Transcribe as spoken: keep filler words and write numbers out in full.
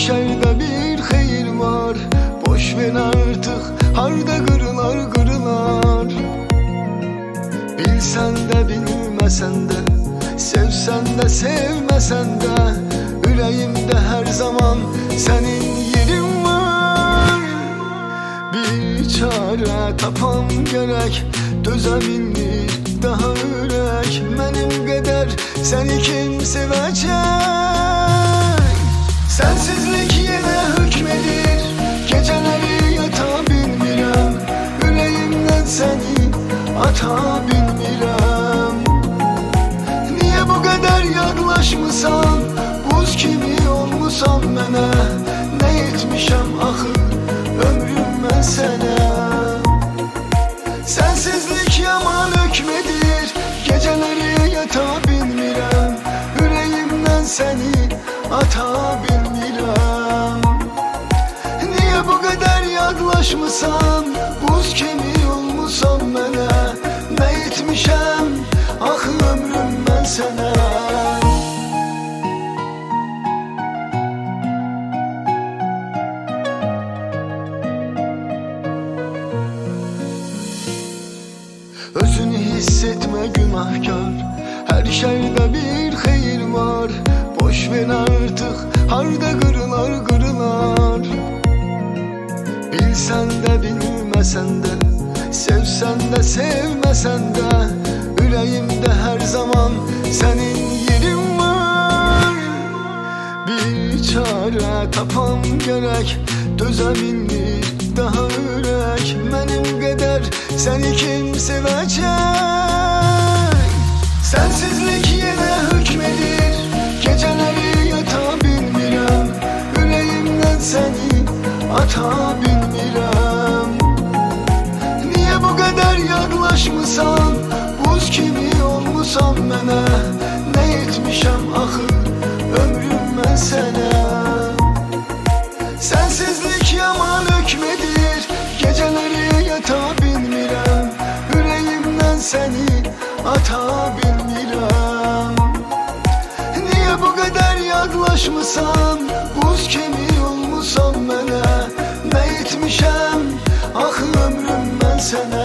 şerde bir hayır var. Boş ver artık, harda kırılar kırılar. Bilsen de bilmesen de, sevsen de sevmesen de, yüreğimde her zaman senin yerin var. Bir çare tapam gerek, dözebilir daha yürek. Benim kadar seni kim sevecek? Sensizlik yine hükmedir, geceleri yata bilmirem. Yüreğimden seni ata bilmirem. Niye bu kadar yaklaşmışsan, buz kimi olmuşsan mənə? Ne etmişem axı ömrüm ben sənə? Sensizlik yaman hükmedir, geceleri yata bilmirem. Yüreğimden seni ata bilmirem. Niye bu kadar yaklaşmışsan, buz kimi olmuşsan mənə? Ne etmişem axı ömrüm ben sənə? Özünü hissetme günahkar, her şeyde bir hayır var. Boş ver artık, harda kırılar kırılar. Bilsen de bilmesen de, sevsen de sevmesen de, yüreğimde her zaman senin yerin var. Bir çare tapam gerek, dözebilir daha yürek. Benim kadar seni kim sevecek? Sensizlik yine hükmedir, geceleri yata bilmirem. Yüreğimden seni ata bilmirem. Niye bu kadar yaklaşmışsan, buz kimi olmuşsan mənə? Ne etmişem axı ömrüm ben sənə? Sensizlik yaman hükmedir, geceleri yata bilmirem. Yüreğimden seni ata bilmirem. Niye bu kadar yaklaşmışsan, buz kimi olmuşsan mənə? Ne etmişem axı ömrüm ben sənə?